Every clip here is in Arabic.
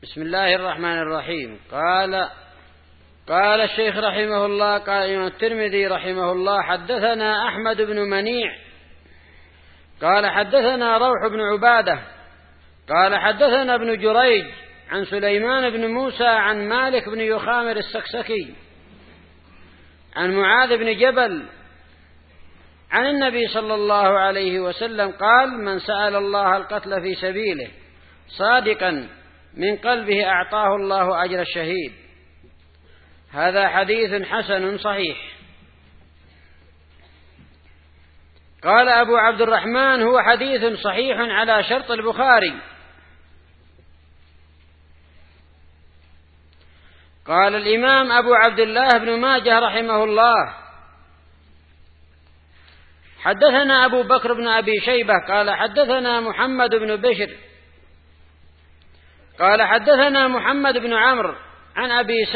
بسم الله الرحمن الرحيم. قال الشيخ رحمه الله، قال الإمام الترمذي رحمه الله: حدثنا أحمد بن منيع قال حدثنا روح بن عبادة قال حدثنا ابن جريج عن سليمان بن موسى عن مالك بن يخامر السكسكي عن معاذ بن جبل عن النبي صلى الله عليه وسلم قال: من سأل الله القتل في سبيله صادقا من قلبه أعطاه الله أجر الشهيد. هذا حديث حسن صحيح. قال أبو عبد الرحمن: هو حديث صحيح على شرط البخاري. قال الإمام أبو عبد الله بن ماجه رحمه الله: حدثنا أبو بكر بن أبي شيبة قال حدثنا محمد بن بشر قال حدثنا محمد بن عمرو عن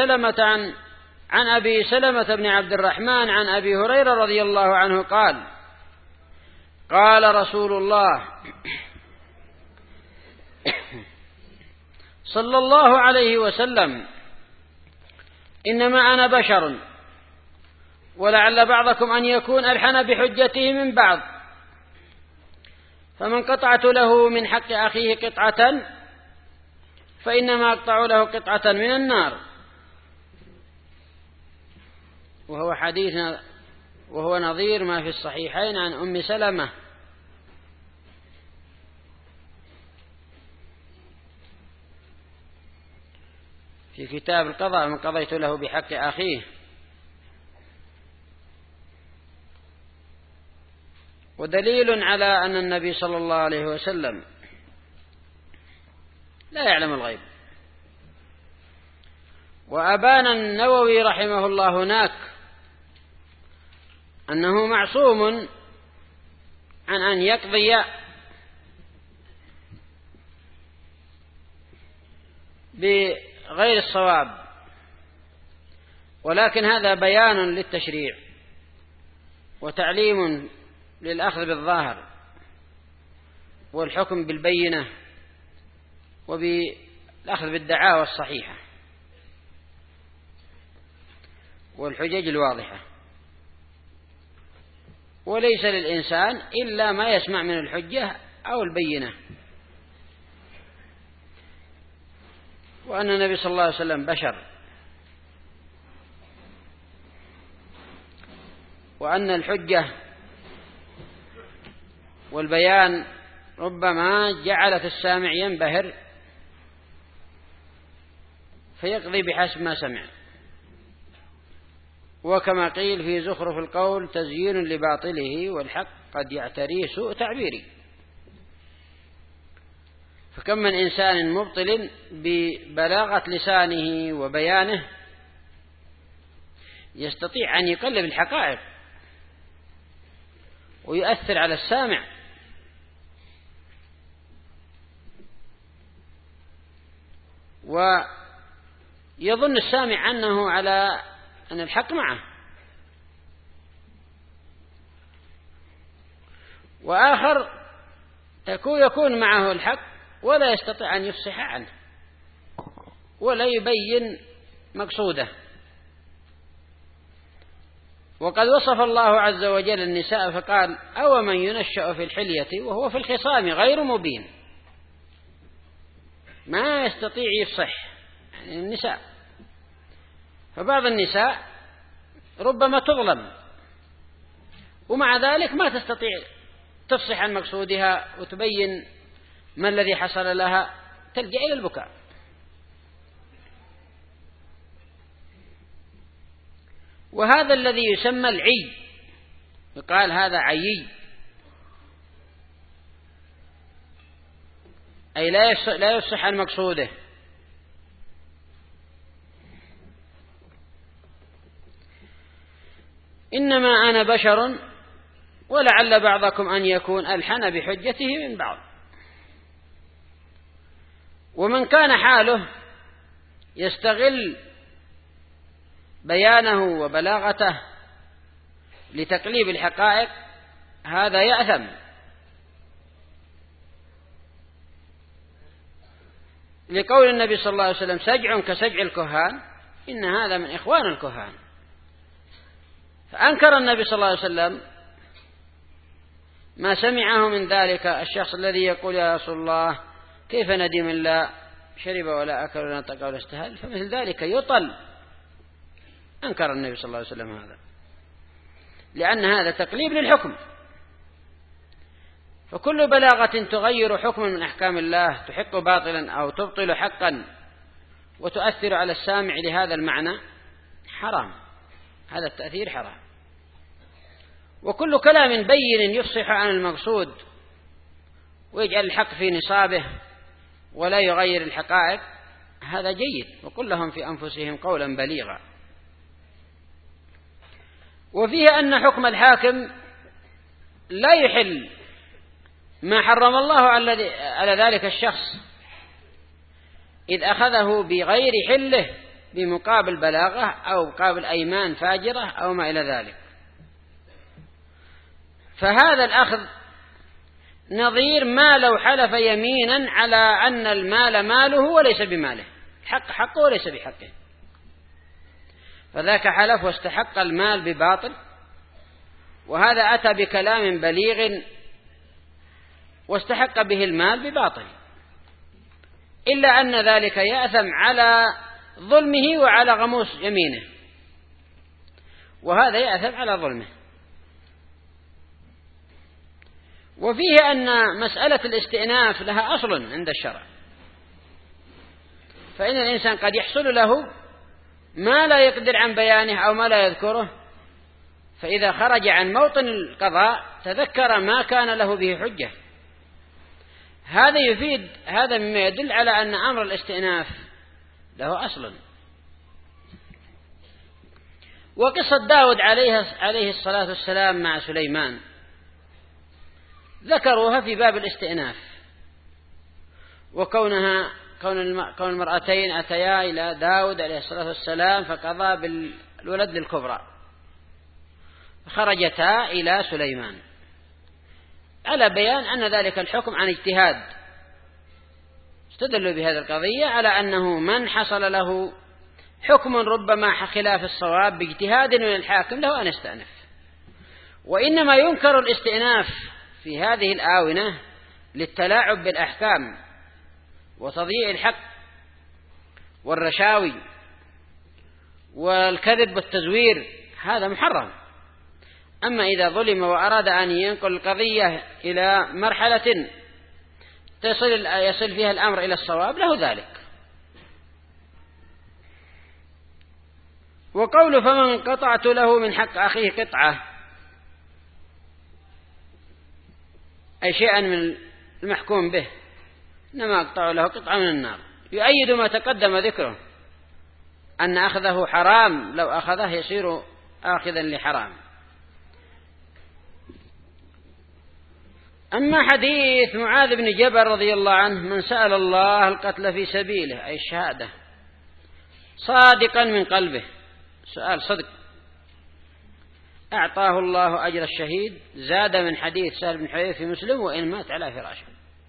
أبي سلمة بن عبد الرحمن عن أبي هريرة رضي الله عنه قال: قال رسول الله صلى الله عليه وسلم: إنما أنا بشر ولعل بعضكم أن يكون ألحن بحجته من بعض، فمن قطعت له من حق أخيه قطعة فإنما أقطع له قطعة من النار. وهو نظير ما في الصحيحين عن أم سلمة في كتاب القضاء: من قضيت له بحق أخيه. ودليل على أن النبي صلى الله عليه وسلم لا يعلم الغيب. وأبان النووي رحمه الله هناك أنه معصوم عن أن يقضي بغير الصواب، ولكن هذا بيان للتشريع وتعليم للأخذ بالظاهر والحكم بالبينة وبالأخذ بالدعاوى الصحيحة والحجج الواضحة. وليس للإنسان إلا ما يسمع من الحجة أو البينة. وأن النبي صلى الله عليه وسلم بشر، وأن الحجة والبيان ربما جعلت السامع ينبهر فيقضي بحسب ما سمع. وكما قيل في زخرف القول: تزيين لباطله والحق قد يعتريه سوء تعبيري. فكم من إنسان مبطل ببلاغة لسانه وبيانه يستطيع أن يقلب الحقائق ويؤثر على السامع، ويظن السامع أنه على أن الحق معه، وآخر يكون معه الحق ولا يستطيع أن يفصح عنه ولا يبين مقصوده. وقد وصف الله عز وجل النساء فقال: أو من ينشأ في الحلية وهو في الخصام غير مبين. ما يستطيع يفصح يعني النساء. فبعض النساء ربما تظلم ومع ذلك ما تستطيع تفصح عن مقصودها وتبين ما الذي حصل لها، تلجأ إلى البكاء. وهذا الذي يسمى العي، يقال هذا عيي، أي لا يفصح عن مقصوده. إنما أنا بشر ولعل بعضكم أن يكون ألحن بحجته من بعض. ومن كان حاله يستغل بيانه وبلاغته لتقليب الحقائق هذا يأثم. لقول النبي صلى الله عليه وسلم سجع كسجع الكهان، إن هذا من إخوان الكهان. فأنكر النبي صلى الله عليه وسلم ما سمعه من ذلك الشخص الذي يقول يا رسول الله كيف ندي من لا شرب ولا أكل ولا نطق ولا استهل، فمثل ذلك يطل. أنكر النبي صلى الله عليه وسلم هذا، لأن هذا تقليب للحكم. فكل بلاغة تغير حكما من أحكام الله تحق باطلا أو تبطل حقا وتؤثر على السامع لهذا المعنى حرام، هذا التأثير حرام. وكل كلام بين يفصح عن المقصود ويجعل الحق في نصابه ولا يغير الحقائق هذا جيد، وقل لهم في أنفسهم قولا بليغا. وفيه أن حكم الحاكم لا يحل ما حرم الله على ذلك الشخص إذ أخذه بغير حله بمقابل بلاغة أو مقابل أيمان فاجرة أو ما إلى ذلك. فهذا الأخذ نظير ما لو حلف يمينا على أن المال ماله وليس بماله، الحق حقه وليس بحقه، فذاك حلف واستحق المال بباطل، وهذا أتى بكلام بليغ واستحق به المال بباطل، إلا أن ذلك يأثم على ظلمه وعلى غموس يمينه، وهذا يأثم على ظلمه. وفيه أن مسألة الاستئناف لها أصل عند الشرع، فإن الإنسان قد يحصل له ما لا يقدر عن بيانه أو ما لا يذكره، فإذا خرج عن موطن القضاء تذكر ما كان له به حجة. هذا مما يدل على أن أمر الاستئناف له أصل. وقصة داود عليه الصلاة والسلام مع سليمان ذكروها في باب الاستئناف، وكون المرأتين أتيا إلى داود عليه الصلاة والسلام فقضى بالولد للكبرى، خرجتا إلى سليمان على بيان أن ذلك الحكم عن اجتهاد. استدلوا بهذه القضية على أنه من حصل له حكم ربما خلاف الصواب باجتهاد من الحاكم له أن يستأنف. وإنما ينكر الاستئناف في هذه الآونة للتلاعب بالأحكام وتضييع الحق والرشاوي والكذب والتزوير، هذا محرم. أما إذا ظلم وأراد أن ينقل القضية إلى مرحلة يصل فيها الأمر إلى الصواب له ذلك. وقول فمن قطعت له من حق أخيه قطعة أي شيئا من المحكوم به، إنما أقطع له قطعة من النار، يؤيد ما تقدم ذكره أن أخذه حرام، لو أخذه يصير آخذا لحرام. أما حديث معاذ بن جبل رضي الله عنه من سأل الله القتل في سبيله أي الشهادة صادقا من قلبه، سؤال صدق، أعطاه الله أجر الشهيد، زاد من حديث سهل بن حنيفة في مسلم وإن مات على فراشه.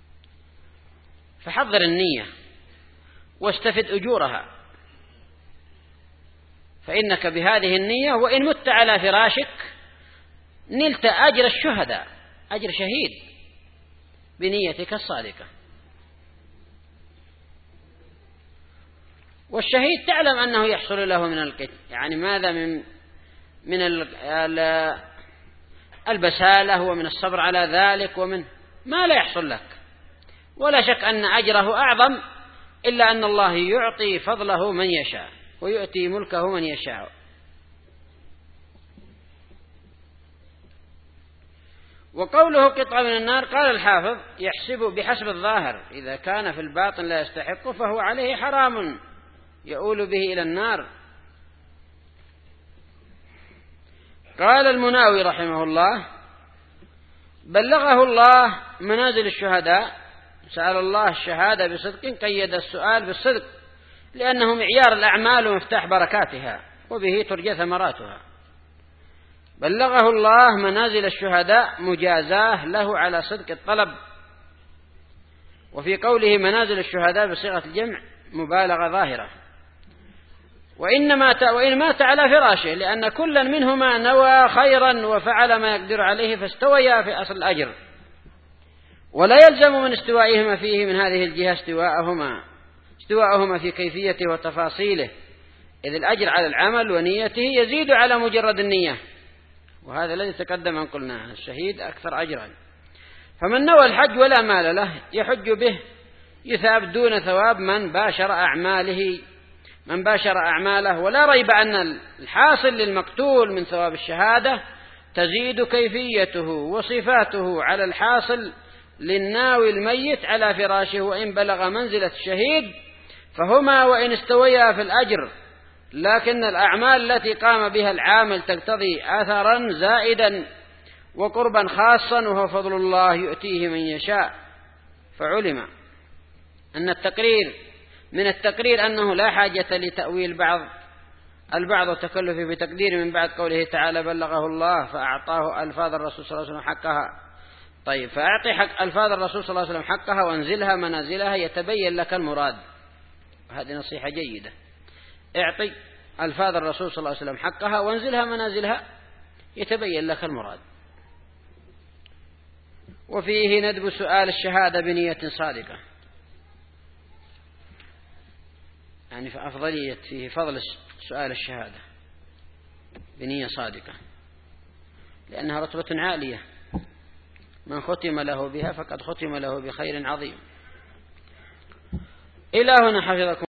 فحضر النية واستفد أجورها، فإنك بهذه النية وإن مت على فراشك نلت أجر الشهداء، أجر شهيد بنيتك الصادقة. والشهيد تعلم أنه يحصل له من القتل، يعني ماذا من البسالة ومن الصبر على ذلك ومن ما لا يحصل لك، ولا شك أن أجره أعظم، إلا أن الله يعطي فضله من يشاء ويؤتي ملكه من يشاء. وقوله قطعة من النار قال الحافظ يحسب بحسب الظاهر، إذا كان في الباطن لا يستحق فهو عليه حرام يؤول به إلى النار. قال المناوي رحمه الله بلغه الله منازل الشهداء، سأل الله الشهادة بصدق، قيد السؤال بالصدق لأنه معيار الأعمال ومفتاح بركاتها وبه ترجى ثمراتها. بلغه الله منازل الشهداء مجازاه له على صدق الطلب وفي قوله منازل الشهداء بصيغة الجمع مبالغة ظاهرة. وإن مات على فراشه، لأن كلا منهما نوى خيرا وفعل ما يقدر عليه فاستويا في أصل الأجر، ولا يلزم من استوائهما فيه من هذه الجهة استواءهما في كيفيته وتفاصيله، إذ الأجر على العمل ونيته يزيد على مجرد النية، وهذا الذي تقدم أن قلنا الشهيد أكثر أجرا. فمن نوى الحج ولا مال له يحج به يثاب دون ثواب من باشر أعماله، ولا ريب أن الحاصل للمقتول من ثواب الشهادة تزيد كيفيته وصفاته على الحاصل للناوي الميت على فراشه، وإن بلغ منزلة الشهيد فهما وإن استويا في الأجر، لكن الأعمال التي قام بها العامل تقتضي أثرا زائدا وقربا خاصا، وهو فضل الله يؤتيه من يشاء. فعلم أن من التقرير أنه لا حاجة لتأويل البعض والتكلف بتقدير من بعد قوله تعالى بلغه الله فأعطاه ألفاظ الرسول صلى الله عليه وسلم حقها. طيب، فأعطي حق ألفاظ الرسول صلى الله عليه وسلم حقها وانزلها منازلها يتبين لك المراد. هذه نصيحة جيدة، اعطي ألفاظ الرسول صلى الله عليه وسلم حقها وانزلها منازلها يتبين لك المراد. وفيه ندب سؤال الشهادة بنية صادقة، يعني فيه فضل سؤال الشهادة بنية صادقة، لأنها رتبة عالية، من ختم له بها فقد ختم له بخير عظيم. إلى هنا حفظكم